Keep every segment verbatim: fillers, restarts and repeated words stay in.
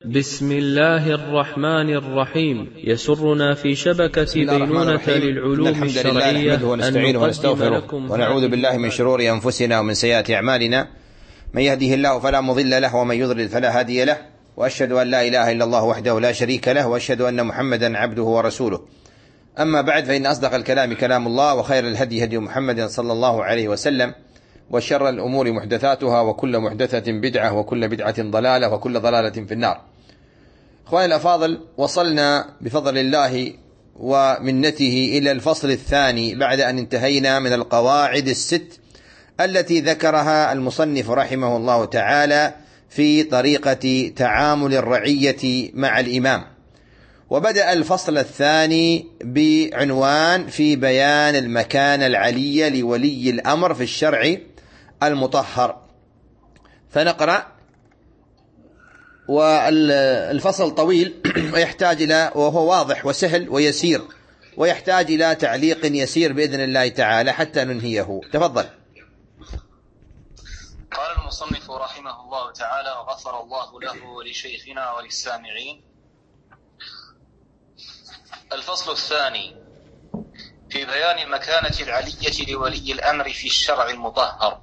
بسم الله الرحمن الرحيم. يسرنا في شبكة بينونة للعلوم الحمد الشرعية لله نحمده ونستعينه ونستغفره ونعوذ بالله من شرور أنفسنا ومن سيئات أعمالنا. من يهده الله فلا مضل له ومن يضلل فلا هادي له، وأشهد أن لا إله إلا الله وحده لا شريك له، وأشهد أن محمدا عبده ورسوله. أما بعد، فإن أصدق الكلام كلام الله، وخير الهدي هدي محمد صلى الله عليه وسلم، وشر الأمور محدثاتها، وكل محدثة بدعة، وكل بدعة ضلالة، وكل ضلالة في النار. أخواني الأفاضل، وصلنا بفضل الله ومنته إلى الفصل الثاني بعد أن انتهينا من القواعد الست التي ذكرها المصنف رحمه الله تعالى في طريقة تعامل الرعية مع الإمام. وبدأ الفصل الثاني بعنوان في بيان المكانة العلية لولي الأمر في الشرع المطهر. فنقرأ، والفصل طويل ويحتاج إلى وهو واضح وسهل ويسير، ويحتاج إلى تعليق يسير بإذن الله تعالى حتى ننهيه. تفضل. قال المصنف رحمه الله تعالى وغفر الله له ولشيخنا وللسامعين: الفصل الثاني في بيان المكانة العلية لولي الأمر في الشرع المطهر.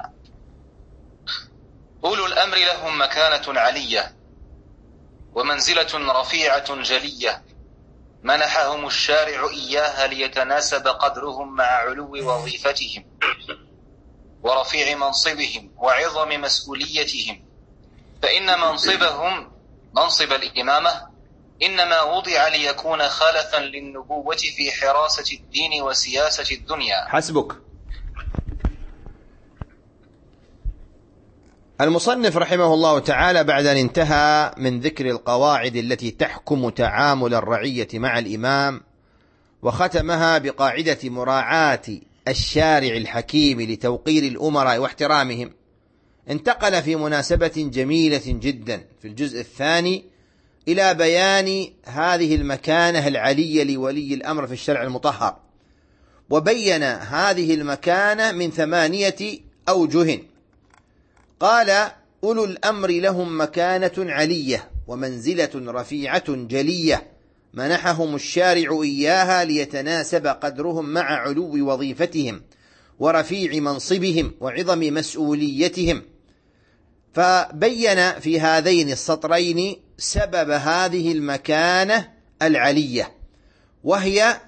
أولو الأمر لهم مكانة علية ومنزلة رفيعة جلية، منحهم الشارع إياها ليتناسب قدرهم مع علو وظيفتهم ورفيع منصبهم وعظم مسؤوليتهم، فإن منصبهم منصب الإمامة إنما وضع ليكون خلفا للنبوة في حراسة الدين وسياسة الدنيا. حسبك. المصنف رحمه الله تعالى بعد أن انتهى من ذكر القواعد التي تحكم تعامل الرعية مع الإمام، وختمها بقاعدة مراعاة الشارع الحكيم لتوقير الأمراء واحترامهم، انتقل في مناسبة جميلة جدا في الجزء الثاني إلى بيان هذه المكانة العلية لولي الأمر في الشرع المطهر، وبين هذه المكانة من ثمانية أوجه. قال: أولو الأمر لهم مكانة علية ومنزلة رفيعة جلية، منحهم الشارع إياها ليتناسب قدرهم مع علو وظيفتهم ورفيع منصبهم وعظم مسؤوليتهم. فبين في هذين السطرين سبب هذه المكانة العلية، وهي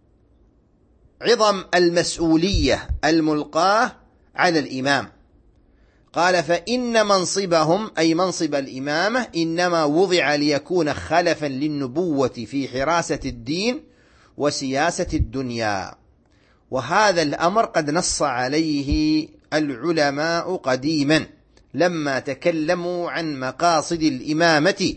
عظم المسؤولية الملقاة على الإمام. قال: فإن منصبهم أي منصب الإمامة إنما وضع ليكون خلفا للنبوة في حراسة الدين وسياسة الدنيا. وهذا الأمر قد نص عليه العلماء قديما لما تكلموا عن مقاصد الإمامة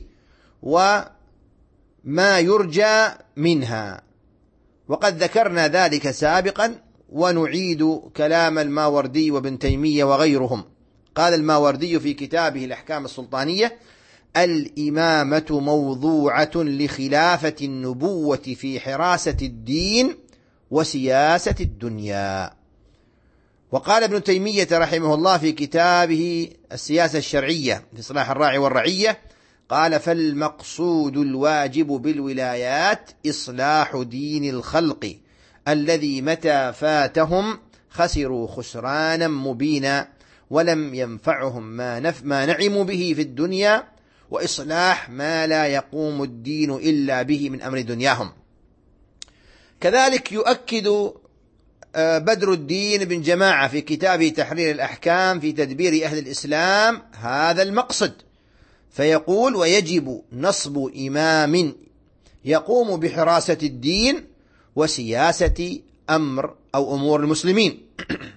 وما يرجى منها، وقد ذكرنا ذلك سابقا، ونعيد كلام الماوردي وابن تيمية وغيرهم. قال الماوردي في كتابه الأحكام السلطانية: الإمامة موضوعة لخلافة النبوة في حراسة الدين وسياسة الدنيا. وقال ابن تيمية رحمه الله في كتابه السياسة الشرعية في إصلاح الراعي والرعية، قال: فالمقصود الواجب بالولايات إصلاح دين الخلق الذي متى فاتهم خسروا خسرانا مبينا، ولم ينفعهم ما, نف ما نعموا به في الدنيا، وإصلاح ما لا يقوم الدين إلا به من أمر دنياهم. كذلك يؤكد بدر الدين بن جماعة في كتابه تحرير الأحكام في تدبير أهل الإسلام هذا المقصد، فيقول: ويجب نصب إمام يقوم بحراسة الدين وسياسة أمر أو أمور المسلمين.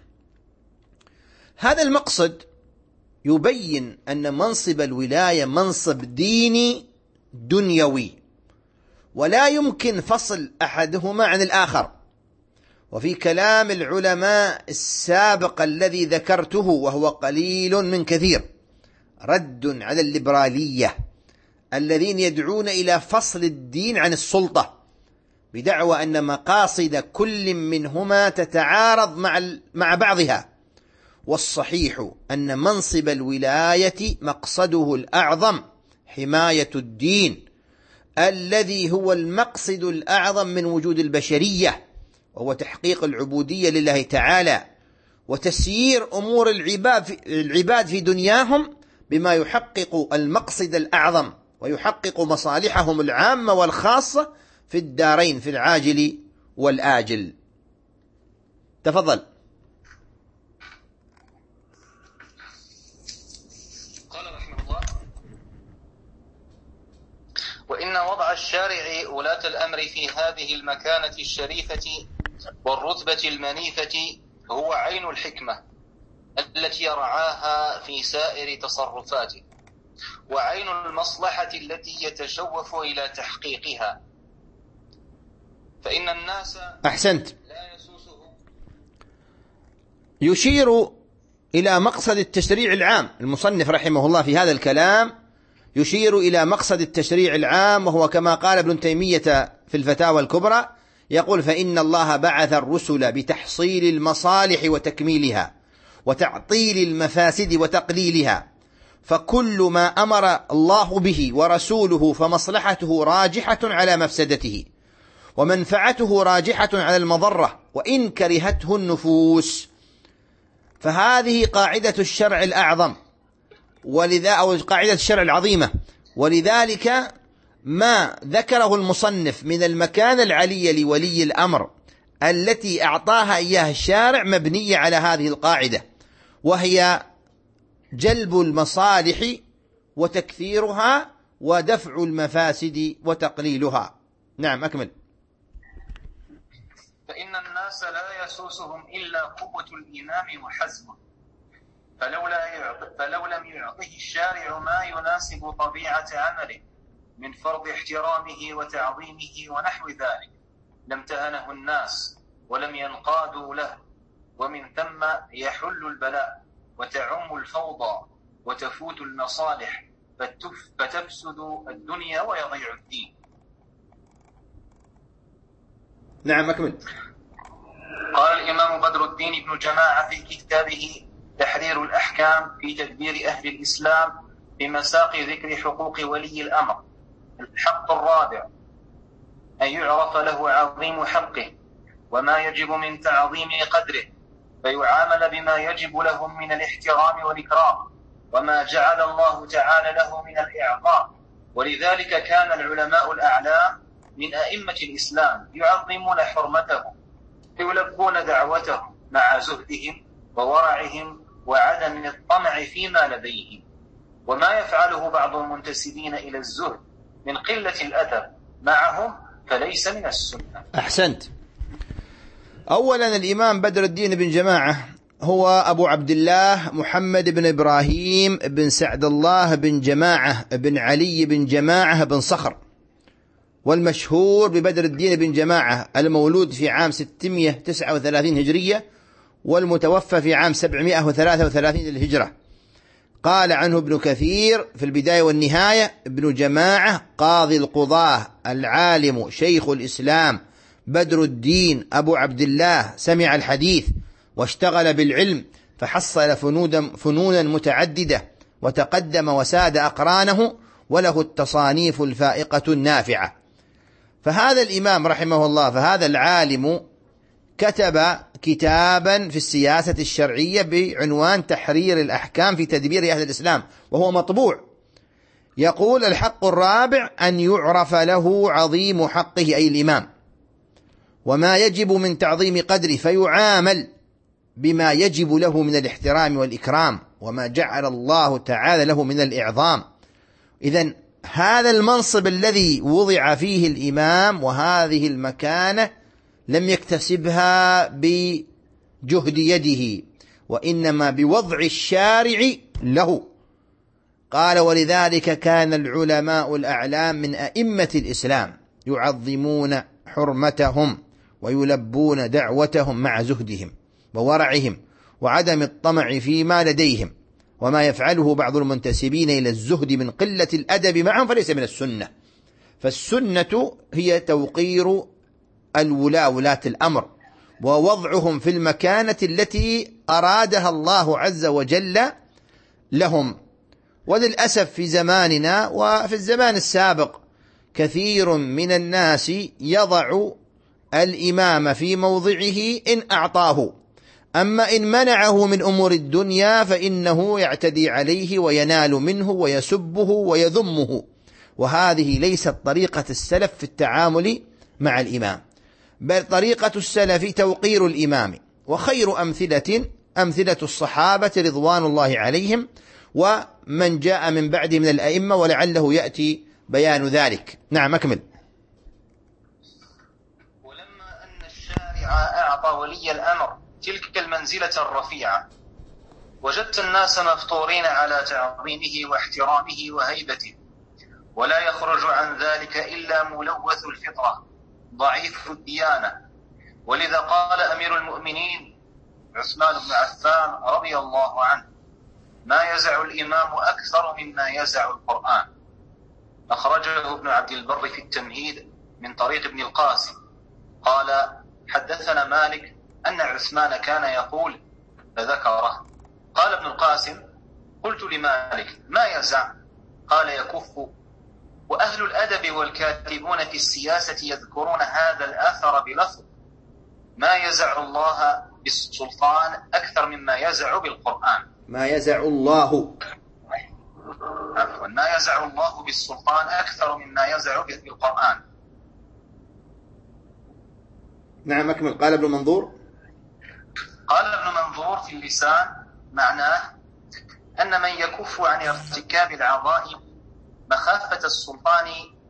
هذا المقصد يبين أن منصب الولاية منصب ديني دنيوي، ولا يمكن فصل أحدهما عن الآخر. وفي كلام العلماء السابق الذي ذكرته وهو قليل من كثير رد على الليبرالية الذين يدعون إلى فصل الدين عن السلطة بدعوى أن مقاصد كل منهما تتعارض مع مع بعضها. والصحيح أن منصب الولاية مقصده الأعظم حماية الدين الذي هو المقصد الأعظم من وجود البشرية، وهو تحقيق العبودية لله تعالى وتسيير أمور العباد في دنياهم بما يحقق المقصد الأعظم ويحقق مصالحهم العامة والخاصة في الدارين، في العاجل والآجل. تفضل. قال رحمه الله: وإن وضع الشارع ولاة الأمر في هذه المكانة الشريفة والرتبة المنيفة هو عين الحكمة التي يرعاها في سائر تصرفاته، وعين المصلحة التي يتشوف إلى تحقيقها، فإن الناس أحسنت. لا يسوسهم. يشير إلى مقصد التشريع العام. المصنف رحمه الله في هذا الكلام يشير إلى مقصد التشريع العام، وهو كما قال ابن تيمية في الفتاوى الكبرى، يقول: فإن الله بعث الرسل بتحصيل المصالح وتكميلها وتعطيل المفاسد وتقليلها، فكل ما أمر الله به ورسوله فمصلحته راجحة على مفسدته، ومنفعته راجحة على المضرة وإن كرهته النفوس. فهذه قاعدة الشرع الأعظم، ولذا أو قاعدة الشرع العظيمة، ولذلك ما ذكره المصنف من المكانة العلية لولي الأمر التي أعطاها إياها الشارع مبنية على هذه القاعدة، وهي جلب المصالح وتكثيرها ودفع المفاسد وتقليلها. نعم، أكمل. فإن الناس لا يسوسهم إلا قوة الإمام وحزمه، فلولا فلو لم يعطه الشارع ما يناسب طبيعة عمله من فرض احترامه وتعظيمه ونحو ذلك لامتهنه الناس ولم ينقادوا له، ومن ثم يحل البلاء وتعم الفوضى وتفوت المصالح فتفسد الدنيا ويضيع الدين. نعم، أكمل. قال الإمام بدر الدين بن جماعة في كتابه تحرير الأحكام في تدبير أهل الإسلام بمساق ذكر حقوق ولي الأمر: الحق الرابع أن يعرف له عظيم حقه وما يجب من تعظيم قدره، فيعامل بما يجب لهم من الاحترام والإكرام وما جعل الله تعالى له من الإعظام. ولذلك كان العلماء الأعلام من أئمة الإسلام يعظمون حرمته، يلبون دعوته مع زهدهم وورعهم وعدم الطمع فيما لديهم، وما يفعله بعض المنتسبين إلى الزهد من قلة الأدب معهم فليس من السنة. أحسنت. أولا الإمام بدر الدين بن جماعة هو أبو عبد الله محمد بن إبراهيم بن سعد الله بن جماعة بن علي بن جماعة بن صخر، والمشهور ببدر الدين بن جماعة، المولود في عام ستمائة وتسعة وثلاثين هجرية والمتوفى في عام سبعمائة وثلاثة وثلاثين للهجرة. قال عنه ابن كثير في البداية والنهاية: ابن جماعة قاضي القضاة العالم شيخ الإسلام بدر الدين أبو عبد الله، سمع الحديث واشتغل بالعلم فحصل فنونا متعددة وتقدم وساد أقرانه، وله التصانيف الفائقة النافعة. فهذا الإمام رحمه الله، فهذا العالم كتب كتابا في السياسة الشرعية بعنوان تحرير الأحكام في تدبير أهل الإسلام، وهو مطبوع. يقول: الحق الرابع أن يعرف له عظيم حقه، أي الإمام، وما يجب من تعظيم قدره، فيعامل بما يجب له من الاحترام والإكرام وما جعل الله تعالى له من الإعظام. إذن هذا المنصب الذي وضع فيه الإمام وهذه المكانة لم يكتسبها بجهد يده، وإنما بوضع الشارع له. قال: ولذلك كان العلماء الأعلام من أئمة الإسلام يعظمون حرمتهم ويلبون دعوتهم مع زهدهم وورعهم وعدم الطمع فيما لديهم، وما يفعله بعض المنتسبين إلى الزهد من قلة الأدب معهم فليس من السنة. فالسنة هي توقير الولاة ولاة الأمر ووضعهم في المكانة التي أرادها الله عز وجل لهم، وللأسف في زماننا وفي الزمان السابق كثير من الناس يضع الإمام في موضعه إن أعطاه، أما إن منعه من أمور الدنيا فإنه يعتدي عليه وينال منه ويسبه ويذمه، وهذه ليست طريقة السلف في التعامل مع الإمام، بل طريقة السلف توقير الإمام. وخير أمثلة أمثلة الصحابة رضوان الله عليهم ومن جاء من بعد من الأئمة، ولعله يأتي بيان ذلك. نعم أكمل. ولما أن الشارع أعطى ولي الأمر تلك المنزلة الرفيعة، وجدت الناس مفطورين على تعظيمه واحترامه وهيبته، ولا يخرج عن ذلك إلا ملوث الفطرة ضعيف الديانة. ولذا قال أمير المؤمنين عثمان بن عفان رضي الله عنه: ما يزع الإمام أكثر مما يزع القرآن. أخرجه ابن عبد البر في التمهيد من طريق ابن القاسم قال: حدثنا مالك أن عثمان كان يقول فذكره. قال ابن القاسم: قلت لمالك: ما يزع؟ قال: يكف. وأهل الأدب والكاتبون في السياسة يذكرون هذا الأثر بلفظ: ما يزع الله بالسلطان أكثر مما يزع بالقرآن. ما يزع الله عفوا ما يزع الله بالسلطان أكثر مما يزع بالقرآن. نعم أكمل. قال ابن منظور قال ابن منظور في اللسان معناه أن من يكف عن ارتكاب العظائم مخافة السلطان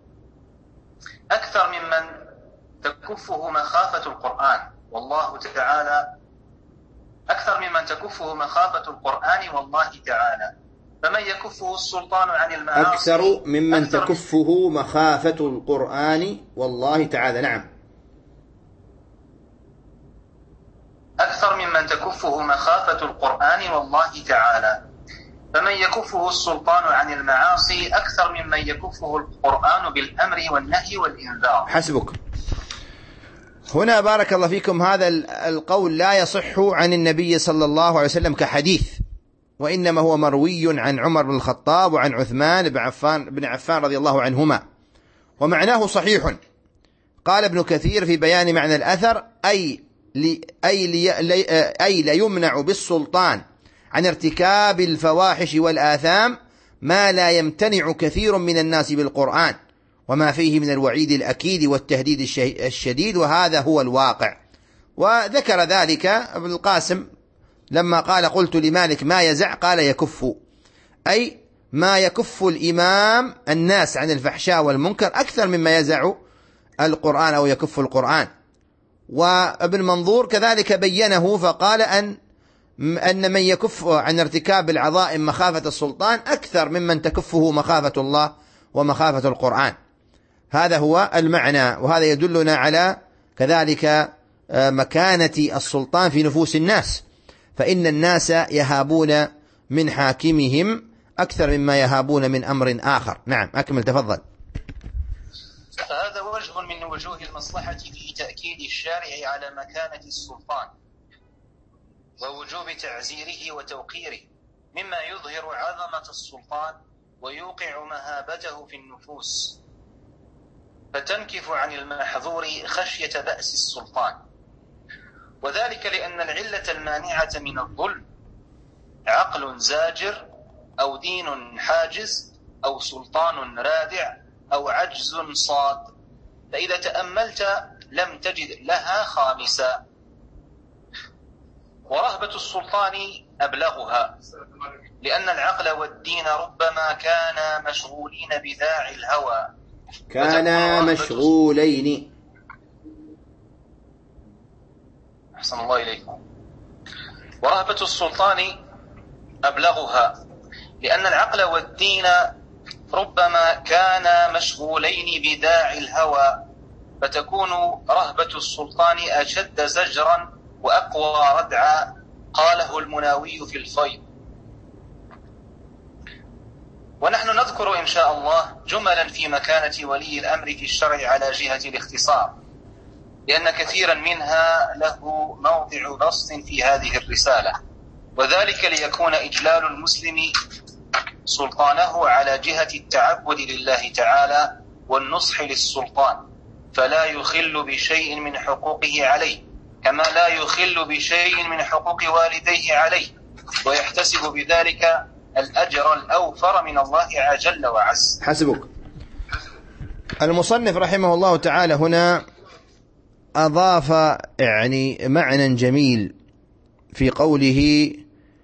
أكثر ممن تكفه مخافة القرآن، والله تعالى أكثر ممن تكفه مخافة القرآن والله تعالى. فمن يكفه السلطان عن المعاصي أكثر ممن أكثر تكفه مخافة القرآن والله تعالى. نعم. أكثر ممن تكفه مخافة القرآن والله تعالى. فمن يكفه السلطان عن المعاصي أكثر ممن يكفه القرآن بالأمر والنهي والإنذار. حسبك. هنا بارك الله فيكم هذا القول لا يصح عن النبي صلى الله عليه وسلم كحديث، وإنما هو مروي عن عمر بن الخطاب وعن عثمان بن عفان, بن عفان رضي الله عنهما، ومعناه صحيح. قال ابن كثير في بيان معنى الأثر: أي لي أي لي أي ليمنع بالسلطان عن ارتكاب الفواحش والآثام ما لا يمتنع كثير من الناس بالقرآن، وما فيه من الوعيد الأكيد والتهديد الشديد، وهذا هو الواقع. وذكر ذلك ابن القاسم لما قال: قلت لمالك ما يزع؟ قال: يكف، أي ما يكف الإمام الناس عن الفحشاء والمنكر أكثر مما يزع القرآن أو يكف القرآن. وابن منظور كذلك بينه فقال أن أن من يكف عن ارتكاب العظائم مخافة السلطان أكثر ممن تكفه مخافة الله ومخافة القرآن. هذا هو المعنى، وهذا يدلنا على كذلك مكانة السلطان في نفوس الناس، فإن الناس يهابون من حاكمهم أكثر مما يهابون من أمر آخر. نعم أكمل تفضل. فهذا وجه من وجوه المصلحة في تأكيد الشارع على مكانة السلطان ووجوب تعزيره وتوقيره، مما يظهر عظمة السلطان ويوقع مهابته في النفوس، فتنكف عن المحظور خشية بأس السلطان. وذلك لأن العلة المانعة من الظلم عقل زاجر أو دين حاجز أو سلطان رادع أو عجز صاد، فإذا تأملت لم تجد لها خامسا. ورهبة السلطان أبلغها، لأن العقل والدين ربما كانا مشغولين بداعي الهوى، كانا مشغولين. أحسن الله إليكم. ورهبة السلطان أبلغها، لأن العقل والدين ربما كانا مشغولين بداعي الهوى، فتكون رهبة السلطان أشد زجرا وأقوى ردعا، قاله المناوي في الفيض. ونحن نذكر إن شاء الله جملا في مكانة ولي الأمر في الشرع على جهة الاختصار، لأن كثيرا منها له موضع بسط في هذه الرسالة، وذلك ليكون إجلال المسلم سلطانه على جهة التعبد لله تعالى والنصح للسلطان، فلا يخل بشيء من حقوقه عليه، كما لا يخل بشيء من حقوق والديه عليه، ويحتسب بذلك الأجر الأوفر من الله جل وعز. حسبك. المصنف رحمه الله تعالى هنا أضاف يعني معنى جميل في قوله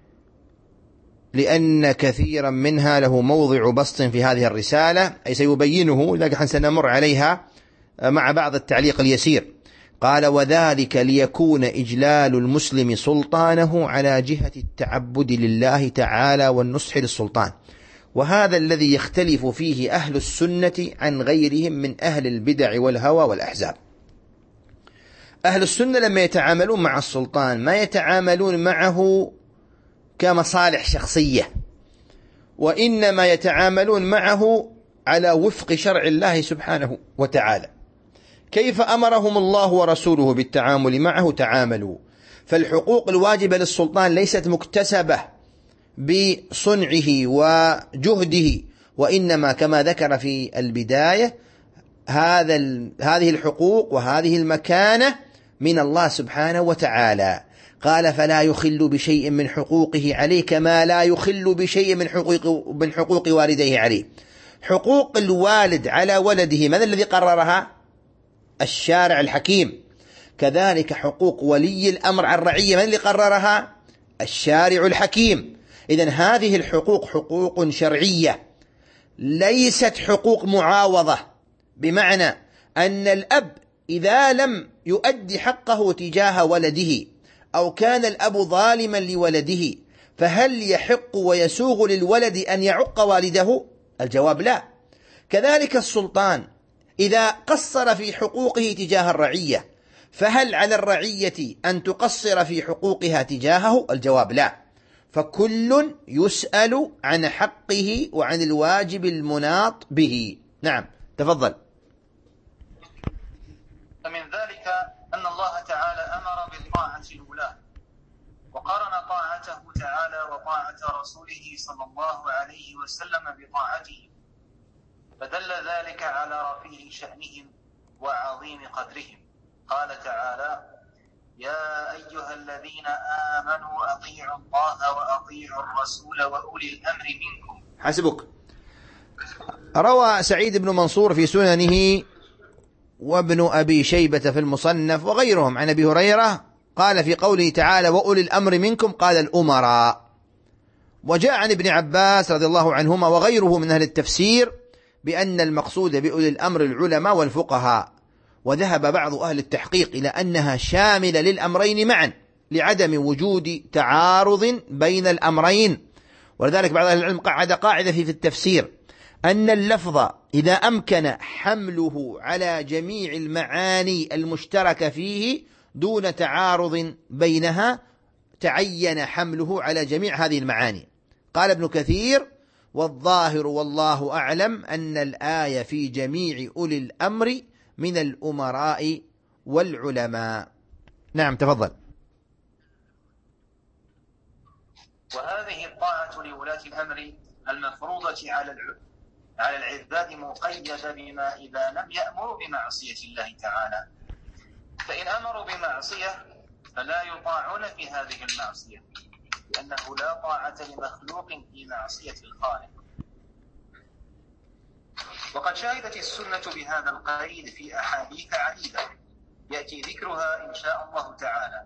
لأن كثيرا منها له موضع بسط في هذه الرسالة، أي سيبينه، لكن سنمر عليها مع بعض التعليق اليسير. قال: وذلك ليكون إجلال المسلم سلطانه على جهة التعبد لله تعالى والنصح للسلطان، وهذا الذي يختلف فيه أهل السنة عن غيرهم من أهل البدع والهوى والأحزاب. أهل السنة لما يتعاملون مع السلطان ما يتعاملون معه كمصالح شخصية، وإنما يتعاملون معه على وفق شرع الله سبحانه وتعالى. كيف أمرهم الله ورسوله بالتعامل معه تعاملوا. فالحقوق الواجبة للسلطان ليست مكتسبة بصنعه وجهده، وإنما كما ذكر في البداية هذا هذه الحقوق وهذه المكانة من الله سبحانه وتعالى. قال: فلا يخل بشيء من حقوقه عليه كما لا يخل بشيء من حقوق من حقوق والديه عليه. حقوق الوالد على ولده من الذي قررها؟ الشارع الحكيم. كذلك حقوق ولي الأمر على الرعية من اللي قررها؟ الشارع الحكيم. إذن هذه الحقوق حقوق شرعية، ليست حقوق معاوضة، بمعنى أن الأب إذا لم يؤدي حقه تجاه ولده أو كان الأب ظالما لولده فهل يحق ويسوغ للولد أن يعق والده؟ الجواب لا. كذلك السلطان إذا قصر في حقوقه تجاه الرعية فهل على الرعية أن تقصر في حقوقها تجاهه؟ الجواب لا. فكل يسأل عن حقه وعن الواجب المناط به. نعم، تفضل. فمن ذلك أن الله تعالى أمر بالطاعة الأولى، وقارن طاعته تعالى وطاعة رسوله صلى الله عليه وسلم بطاعته، فدل ذلك على رفيع شأنهم وعظيم قدرهم. قال تعالى: يا أيها الذين آمنوا أطيعوا الله وأطيعوا الرسول وأولي الأمر منكم. حسبك. روى سعيد بن منصور في سننه وابن أبي شيبة في المصنف وغيرهم عن أبي هريرة قال في قوله تعالى: وأولي الأمر منكم، قال الأمراء. وجاء عن ابن عباس رضي الله عنهما وغيره من أهل التفسير بأن المقصود بأولي الأمر العلماء والفقهاء، وذهب بعض أهل التحقيق إلى أنها شاملة للأمرين معا لعدم وجود تعارض بين الأمرين. ولذلك بعض أهل العلم قعد قاعدة في التفسير أن اللفظ إذا أمكن حمله على جميع المعاني المشتركة فيه دون تعارض بينها تعين حمله على جميع هذه المعاني. قال ابن كثير: والظاهر والله أعلم أن الآية في جميع أولي الأمر من الأمراء والعلماء. نعم، تفضل. وهذه الطاعة لولاة الأمر المفروضة على على العباد مقيدة بما إذا لم يأمروا بمعصية الله تعالى، فإن أمروا بمعصية فلا يطاعون في هذه المعصية، لأنه لا طاعة لمخلوق في معصية الخالق. وقد شهدت السنة بهذا القيد في أحاديث عديدة يأتي ذكرها إن شاء الله تعالى.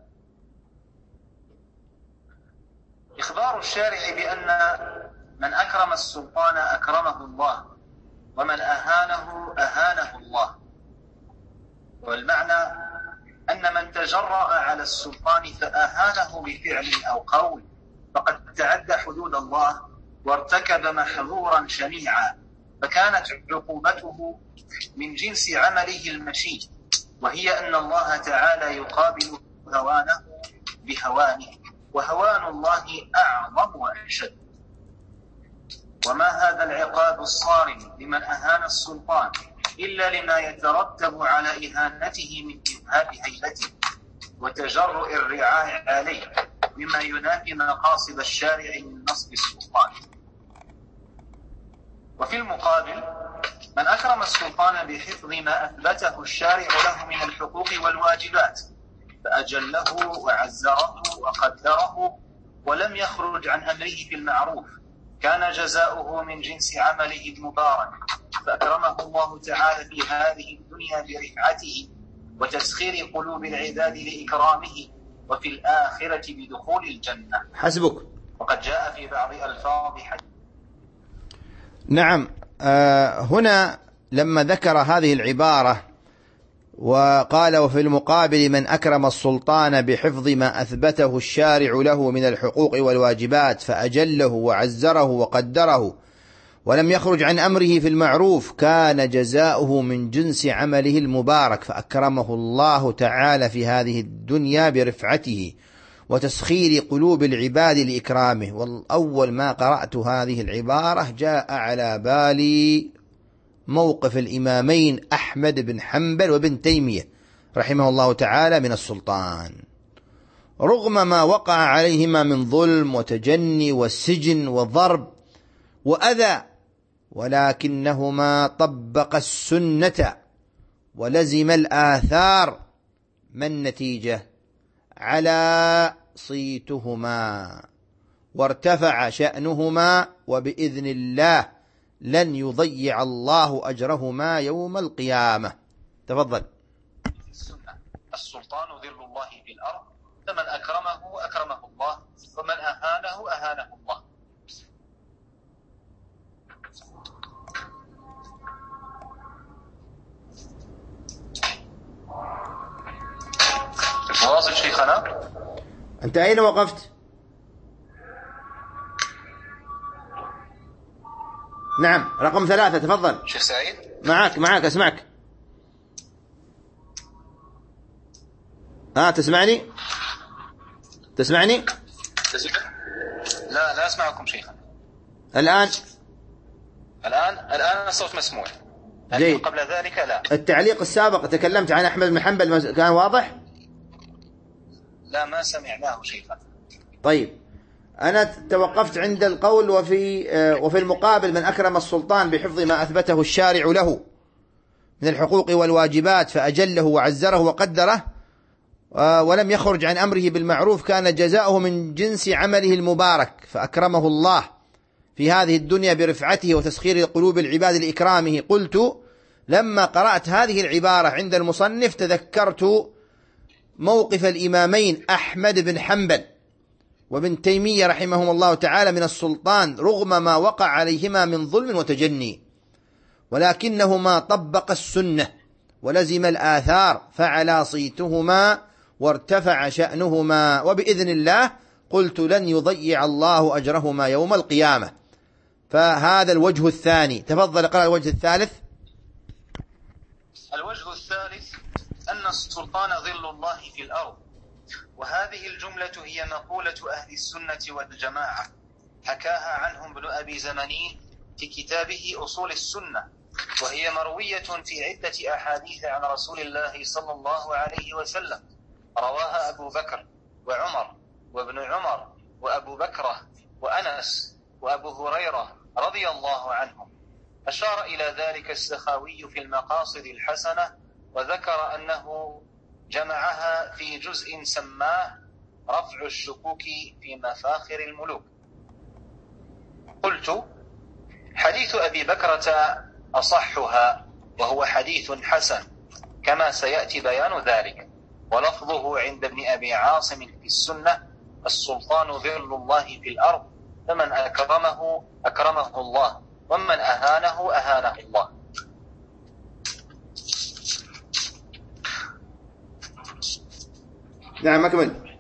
إخبار الشارع بأن من أكرم السلطان أكرمه الله، ومن أهانه أهانه الله. والمعنى أن من تجرأ على السلطان فأهانه بفعل أو قول فقد تعدى حدود الله وارتكب محظورا شنيعا، فكانت عقوبته من جنس عمله المشين، وهي أن الله تعالى يقابل هوانه بهوانه، وهوان الله أعظم وأشد. وما هذا العقاب الصارم لمن أهان السلطان إلا لما يترتب على إهانته من إذهاب هيبته وتجرؤ الرعاع عليه، مما ينافي مقاصد الشارع من نصب السلطان. وفي المقابل من أكرم السلطان بحفظ ما أثبته الشارع له من الحقوق والواجبات فأجله وعزره وقدره ولم يخرج عن أمره في المعروف كان جزاؤه من جنس عمله المبارك فأكرمه الله تعالى في هذه الدنيا برفعته وتسخير قلوب العباد لإكرامه وفي الآخرة بدخول الجنة. حسبك. وقد جاء في بعض ألفاظ حديث. نعم. آه هنا لما ذكر هذه العبارة وقال وفي المقابل من أكرم السلطان بحفظ ما أثبته الشارع له من الحقوق والواجبات فأجله وعزره وقدره ولم يخرج عن أمره في المعروف كان جزاؤه من جنس عمله المبارك فأكرمه الله تعالى في هذه الدنيا برفعته وتسخير قلوب العباد لإكرامه. والأول ما قرأت هذه العبارة جاء على بالي موقف الإمامين أحمد بن حنبل وابن تيمية رحمه الله تعالى من السلطان رغم ما وقع عليهما من ظلم وتجني والسجن والضرب وأذى ولكنهما طبق السنة ولزم الآثار. ما النتيجة؟ على صيتهما وارتفع شأنهما وبإذن الله لن يضيع الله أجرهما يوم القيامة. تفضل. السنة السلطان ظل الله في الأرض فمن أكرمه أكرمه الله ومن أهانه أهانه الله. واصل شيخنا؟ أنت أين وقفت؟ نعم رقم ثلاثة. تفضل شيخ سعيد. معك معك أسمعك. آه تسمعني؟ تسمعني؟ لا لا أسمعكم شيخنا. الآن الآن الآن الصوت مسموع. جيد. قبل ذلك لا. التعليق السابق تكلمت عن أحمد بن حنبل كان واضح؟ لا ما سمعناه شيخا. طيب أنا توقفت عند القول وفي وفي المقابل من أكرم السلطان بحفظ ما أثبته الشارع له من الحقوق والواجبات فأجله وعزره وقدره ولم يخرج عن أمره بالمعروف كان جزاؤه من جنس عمله المبارك فأكرمه الله في هذه الدنيا برفعته وتسخير قلوب العباد لإكرامه. قلت لما قرأت هذه العبارة عند المصنف تذكرت موقف الإمامين أحمد بن حنبل وابن تيمية رحمهم الله تعالى من السلطان رغم ما وقع عليهما من ظلم وتجني ولكنهما طبق السنة ولزم الآثار فعلى صيتهما وارتفع شأنهما وبإذن الله قلت لن يضيع الله أجرهما يوم القيامة. فهذا الوجه الثاني. تفضل اقرأ الوجه الثالث. الوجه الثالث أن السلطان ظل الله في الأرض وهذه الجملة هي مقولة أهل السنة والجماعة حكاها عنهم ابن أبي زمنين في كتابه أصول السنة وهي مروية في عدة أحاديث عن رسول الله صلى الله عليه وسلم رواها أبو بكر وعمر وابن عمر وأبو بكرة وأنس وأبو هريرة رضي الله عنهم. أشار إلى ذلك السخاوي في المقاصد الحسنة وذكر أنه جمعها في جزء سماه رفع الشكوك في مفاخر الملوك. قلت حديث أبي بكرة أصحها وهو حديث حسن كما سيأتي بيان ذلك ولفظه عند ابن أبي عاصم في السنة السلطان ظل الله في الأرض فمن أكرمه أكرمه الله ومن أهانه أهانه الله. نعم أكمل.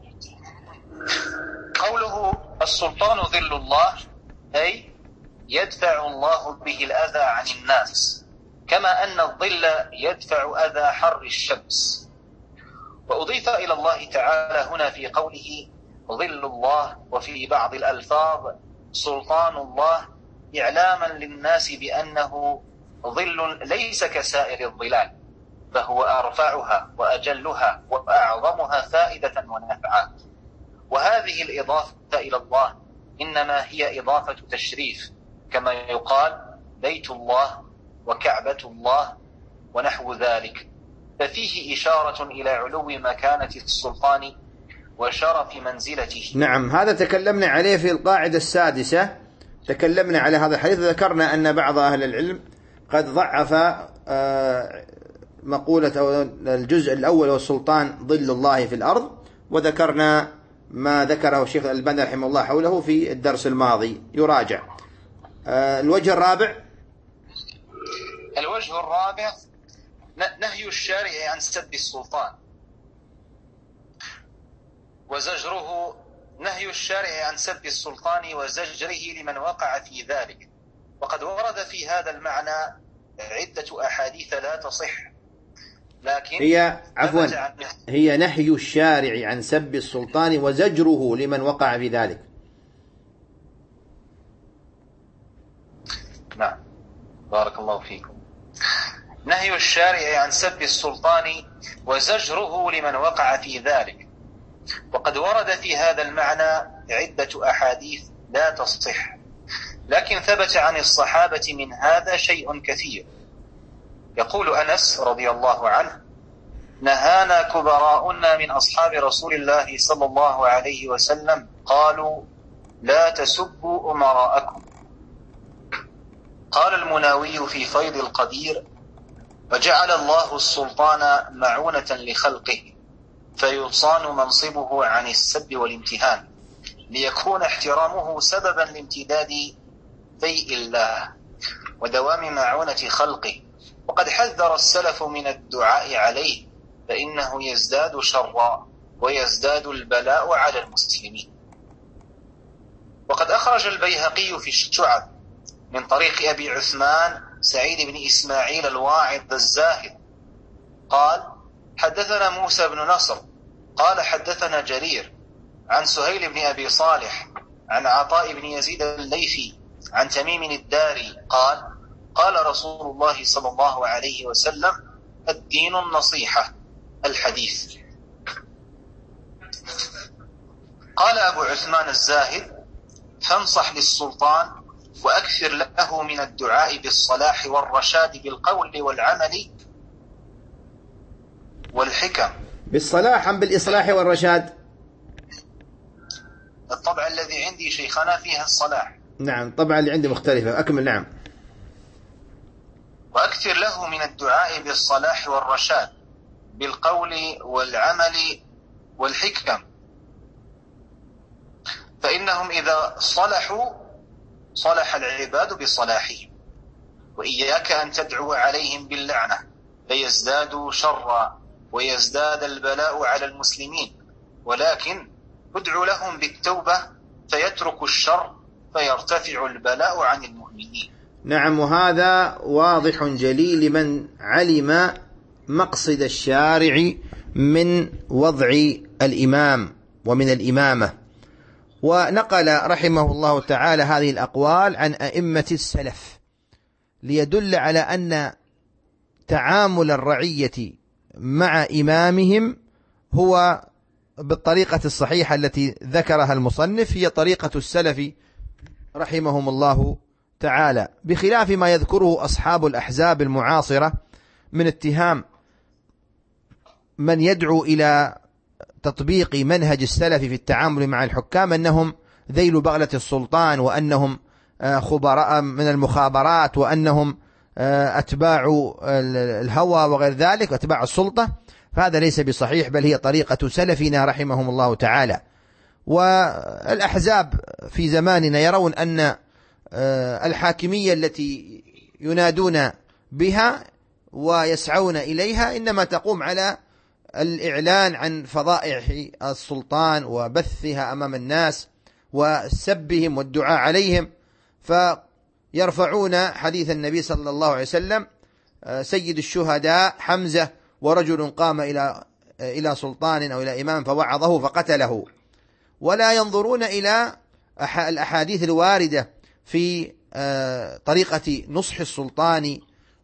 قوله السلطان ظل الله أي يدفع الله به الأذى عن الناس كما أن الظل يدفع أذى حر الشمس. وأضيف إلى الله تعالى هنا في قوله ظل الله وفي بعض الألفاظ سلطان الله إعلاما للناس بأنه ظل ليس كسائر الظلال فهو أرفعها وأجلها وأعظمها فائدة ونفعا. وهذه الإضافة إلى الله إنما هي إضافة تشريف كما يقال بيت الله وكعبة الله ونحو ذلك، ففيه إشارة إلى علو مكانة السلطان وشرف منزلته. نعم، هذا تكلمنا عليه في القاعدة السادسة، تكلمنا على هذا الحديث، ذكرنا أن بعض أهل العلم قد ضعف مقولة أو الجزء الأول والسلطان ظل الله في الأرض، وذكرنا ما ذكره الشيخ الألباني رحمه الله حوله في الدرس الماضي، يراجع. الوجه الرابع الوجه الرابع نهي الشارع عن سب السلطان وزجره نهي الشارع عن سب السلطان وزجره لمن وقع في ذلك، وقد ورد في هذا المعنى عدة أحاديث لا تصح، لكن هي عفوا هي نهي الشارع عن سب السلطان وزجره لمن وقع في ذلك. نعم، بارك الله فيكم. نهي الشارع عن سب السلطان وزجره لمن وقع في ذلك، وقد ورد في هذا المعنى عدة أحاديث لا تصح، لكن ثبت عن الصحابة من هذا شيء كثير. يقول أنس رضي الله عنه: نهانا كبراؤنا من أصحاب رسول الله صلى الله عليه وسلم قالوا لا تسبوا أمراءكم. قال المناوي في فيض القدير: وجعل الله السلطان معونة لخلقه فيصان منصبه عن السب والامتهان، ليكون احترامه سببا لامتداد بيء الله ودوام معونة خلقه. وقد حذر السلف من الدعاء عليه، فإنه يزداد شرا ويزداد البلاء على المسلمين. وقد أخرج البيهقي في الشعب من طريق أبي عثمان سعيد بن إسماعيل الواعظ الزاهد قال: حدثنا موسى بن نصر قال حدثنا جرير عن سهيل بن أبي صالح عن عطاء بن يزيد الليثي عن تميم الداري قال: قال رسول الله صلى الله عليه وسلم: الدين النصيحة. الحديث. قال أبو عثمان الزاهد: فانصح للسلطان وأكثر له من الدعاء بالصلاح والرشاد بالقول والعمل والحكم. بالصلاح أم بالإصلاح والرشاد؟ الطبع الذي عندي شيخنا فيها الصلاح. نعم، طبعا اللي عندي مختلفة، أكمل. نعم. وأكثر له من الدعاء بالصلاح والرشاد بالقول والعمل والحكم، فإنهم إذا صلحوا صلح العباد بصلاحهم، وإياك أن تدعو عليهم باللعنة فيزدادوا شرا ويزداد البلاء على المسلمين، ولكن ادعو لهم بالتوبة فيترك الشر فيرتفع البلاء عن المؤمنين. نعم، وهذا واضح جلي لمن علم مقصد الشارع من وضع الإمام ومن الإمامة. ونقل رحمه الله تعالى هذه الأقوال عن أئمة السلف ليدل على أن تعامل الرعية مع إمامهم هو بالطريقة الصحيحة التي ذكرها المصنف، هي طريقة السلف رحمهم الله تعالى، بخلاف ما يذكره أصحاب الأحزاب المعاصرة من اتهام من يدعو إلى تطبيق منهج السلف في التعامل مع الحكام أنهم ذيل بغلة السلطان، وأنهم خبراء من المخابرات، وأنهم أتباع الهوى وغير ذلك، أتباع السلطة. فهذا ليس بصحيح، بل هي طريقة سلفنا رحمهم الله تعالى. والأحزاب في زماننا يرون أن الحاكمية التي ينادون بها ويسعون إليها إنما تقوم على الإعلان عن فضائح السلطان وبثها أمام الناس وسبهم والدعاء عليهم، فيرفعون حديث النبي صلى الله عليه وسلم: سيد الشهداء حمزة، ورجل قام إلى إلى سلطان أو إلى إمام فوعظه فقتله، ولا ينظرون إلى الأحاديث الواردة في طريقة نصح السلطان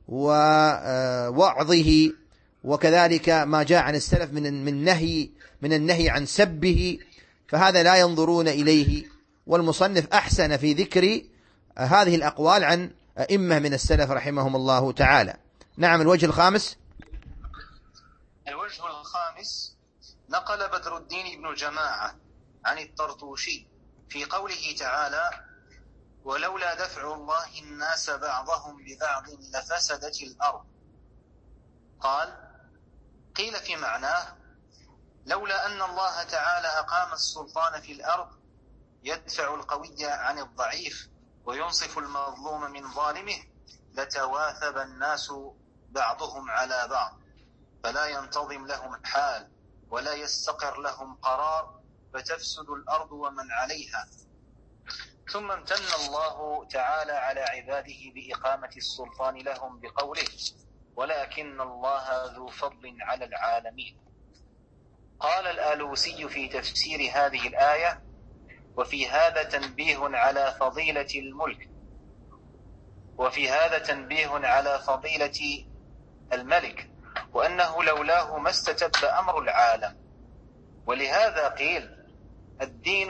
ووعظه، وكذلك ما جاء عن السلف من من نهي من النهي عن سبه، فهذا لا ينظرون إليه. والمصنف أحسن في ذكر هذه الأقوال عن أئمة من السلف رحمهم الله تعالى. نعم. الوجه الخامس. الوجه الخامس نقل بدر الدين بن جماعة عن الطرطوشي في قوله تعالى: ولولا دفع الله الناس بعضهم ببعض لفسدت الأرض. قال: قيل في معناه: لولا أن الله تعالى أقام السلطان في الأرض يدفع القوي عن الضعيف وينصف المظلوم من ظالمه لتواثب الناس بعضهم على بعض فلا ينتظم لهم حال ولا يستقر لهم قرار فتفسد الأرض ومن عليها. ثم امتن الله تعالى على عباده بإقامة السلطان لهم بقوله: ولكن الله ذو فضل على العالمين. قال الآلوسي في تفسير هذه الآية: وفي هذا تنبيه على فضيلة الملك وفي هذا تنبيه على فضيلة الملك وأنه لولاه ما استتب أمر العالم. ولهذا قيل: الدين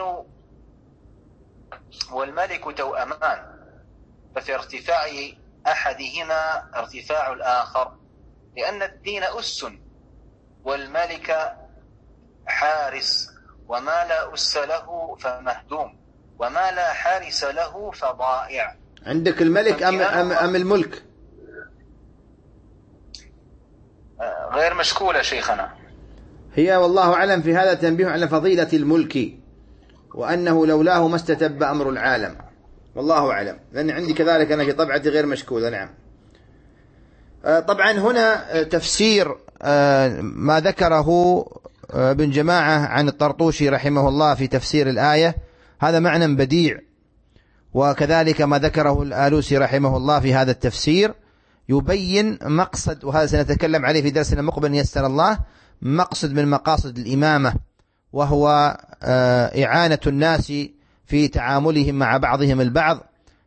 والملك توأمان، ففي ارتفاع أحدهما ارتفاع الآخر، لأن الدين أس والملك حارس، وما لا أس له فمهدوم وما لا حارس له فضائع. عندك الملك أم, أم, أم الملك؟ غير مشكولة شيخنا. هي والله أعلم في هذا تنبيه على فضيلة الملك وأنه لولاه ما استتب أمر العالم، والله أعلم، لأن عندي كذلك أنا في طبعتي غير مشكولة. نعم. طبعا هنا تفسير ما ذكره ابن جماعة عن الطرطوشي رحمه الله في تفسير الآية، هذا معنى بديع، وكذلك ما ذكره الآلوسي رحمه الله في هذا التفسير يبين مقصد، وهذا سنتكلم عليه في درسنا المقبل يسر الله، مقصد من مقاصد الإمامة، وهو إعانة الناس في تعاملهم مع بعضهم البعض،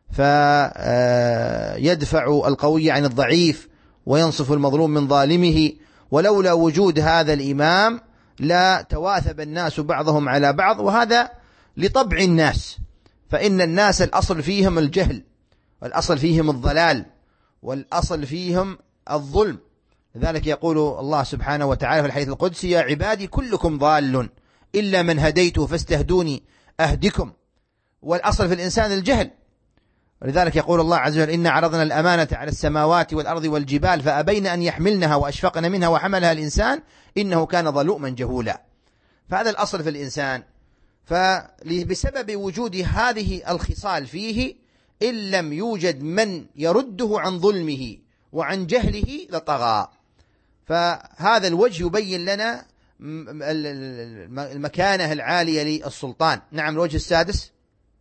فيدفع القوي عن الضعيف وينصف المظلوم من ظالمه. ولولا وجود هذا الإمام لا تواثب الناس بعضهم على بعض، وهذا لطبع الناس، فإن الناس الأصل فيهم الجهل، والأصل فيهم الضلال، والأصل فيهم الظلم. لذلك يقول الله سبحانه وتعالى في الحديث القدسي: يا عبادي كلكم ضال إلا من هديته فاستهدوني أهدكم. والأصل في الإنسان الجهل، ولذلك يقول الله عز وجل: إن عرضنا الأمانة على السماوات والأرض والجبال فأبين أن يحملنها وأشفقن منها وحملها الإنسان إنه كان ظلوما جهولا. فهذا الأصل في الإنسان، فبسبب وجود هذه الخصال فيه إن لم يوجد من يرده عن ظلمه وعن جهله لطغى. فهذا الوجه يبين لنا المكانة العالية للسلطان. نعم. الوجه السادس.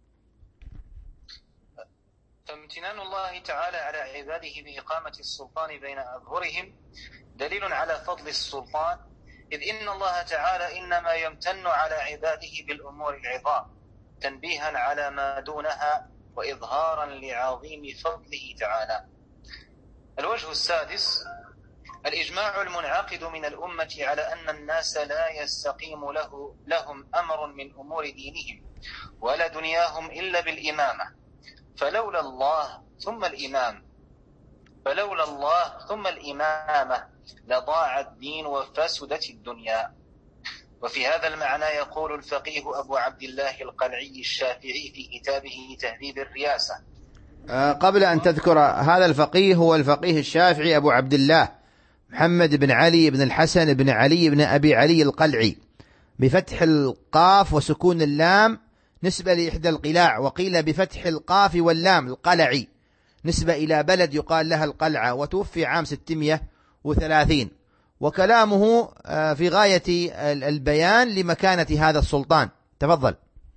فامتنان الله تعالى على عباده بإقامة السلطان بين أظهرهم دليل على فضل السلطان، إذ إن الله تعالى إنما يمتن على عباده بالأمور العظام تنبيها على ما دونها وإظهارا لعظيم فضله تعالى. الوجه السادس الإجماع المنعقد من الأمة على أن الناس لا يستقيم له لهم أمر من أمور دينهم ولا دنياهم إلا بالإمامة، فلولا الله ثم الإمام فلولا الله ثم الإمامة لضاع الدين وفسدت الدنيا. وفي هذا المعنى يقول الفقيه أبو عبد الله القلعي الشافعي في كتابه تهذيب الرياسة. قبل أن تذكر هذا الفقيه، هو الفقيه الشافعي أبو عبد الله محمد بن علي بن الحسن بن علي بن أبي علي القلعي، بفتح القاف وسكون اللام نسبة لإحدى القلاع، وقيل بفتح القاف واللام القلعي نسبة إلى بلد يقال لها القلعة، وتوفي عام ستمائة وثلاثين. وكلامه في غاية البيان لمكانة هذا السلطان. تفضل.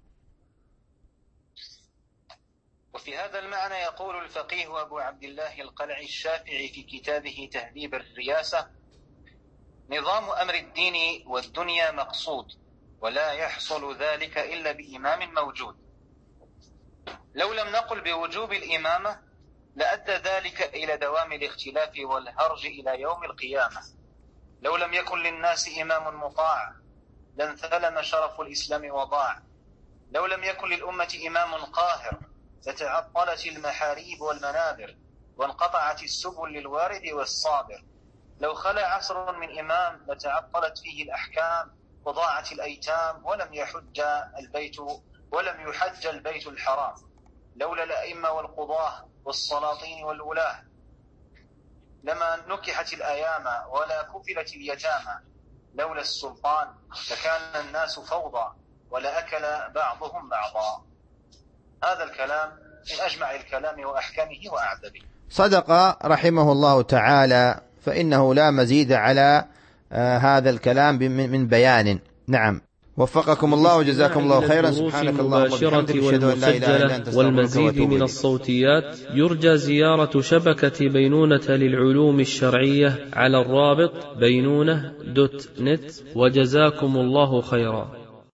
وفي هذا المعنى يقول الفقيه أبو عبد الله القلعي الشافعي في كتابه تهذيب الرياسة: نظام أمر الدين والدنيا مقصود، ولا يحصل ذلك إلا بإمام موجود. لو لم نقل بوجوب الإمامة لأدى ذلك إلى دوام الاختلاف والهرج إلى يوم القيامة. لو لم يكن للناس إمام مطاع لانثلم شرف الإسلام وضاع. لو لم يكن للأمة إمام قاهر لتعطلت المحاريب والمنابر وانقطعت السبل للوارد والصابر. لو خلا عصر من إمام لتعطلت فيه الأحكام وضاعت الأيتام ولم يحج البيت ولم يحج البيت الحرام. لولا الأئمة والقضاة والسلاطين والولاة لما نكحت الأيام ولا كفلت اليتامى. لولا السلطان لكان الناس فوضى ولا أكل بعضهم بعضا. هذا الكلام من أجمع الكلام وأحكامه وأعذبه. صدق رحمه الله تعالى، فإنه لا مزيد على آه هذا الكلام من بيان. نعم، وفقكم الله وجزاكم الله خيرا. سبحانك اللهم وبحمدك، أشهد أن لا إله إلا أنت، والمزيد من الصوتيات يرجى زيارة شبكة بينونة للعلوم الشرعية على الرابط بينونة دوت نت، وجزاكم الله خيرا.